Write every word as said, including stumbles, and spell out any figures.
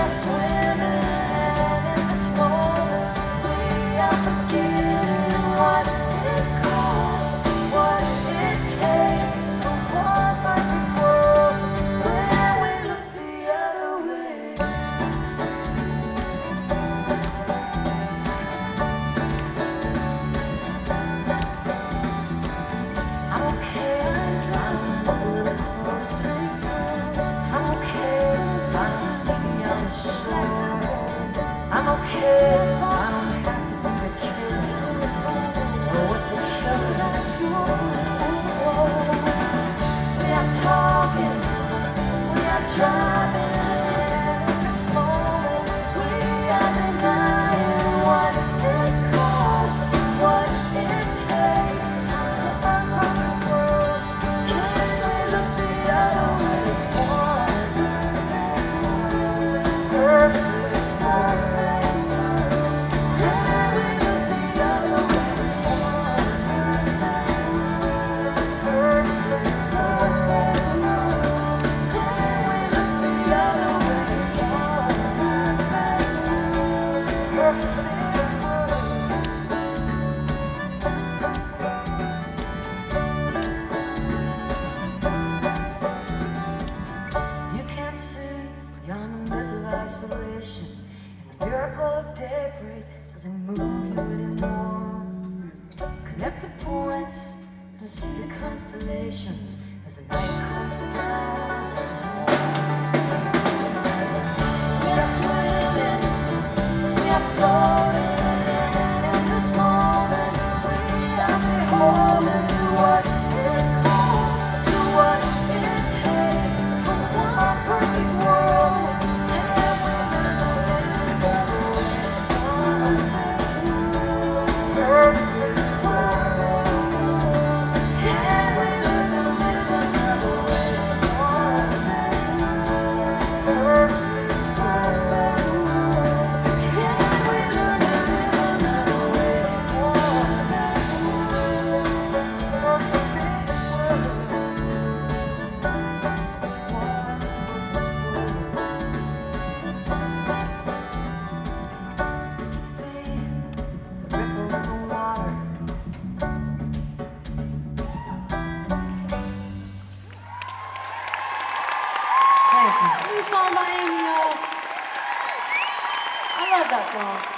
I'm okay, I don't have to be the killer. Or what the killer's fuels will. We are talking, we are driving. In this moment, we are denying what it costs, what it takes to run from the world. Can we look the other way? It's one perfect, perfect. Can we look the other way? It's one perfect, perfect. Can we look the other way? It's one perfect world. You can't see beyond the myth of isolation, and the miracle of daybreak doesn't move you anymore. Connect the points and see the constellations as the night comes down. There's we are swimming, we are floating in this moment. We are beholden to what it calls, to what it takes for one perfect world. And we live this one perfect world. Can we learn to live another way? It's one perfect world. Can we learn to live another way? It's one perfect world. It's one perfect world. To be the ripple in the water. Thank you. New song by Amy, y'all. I love that song.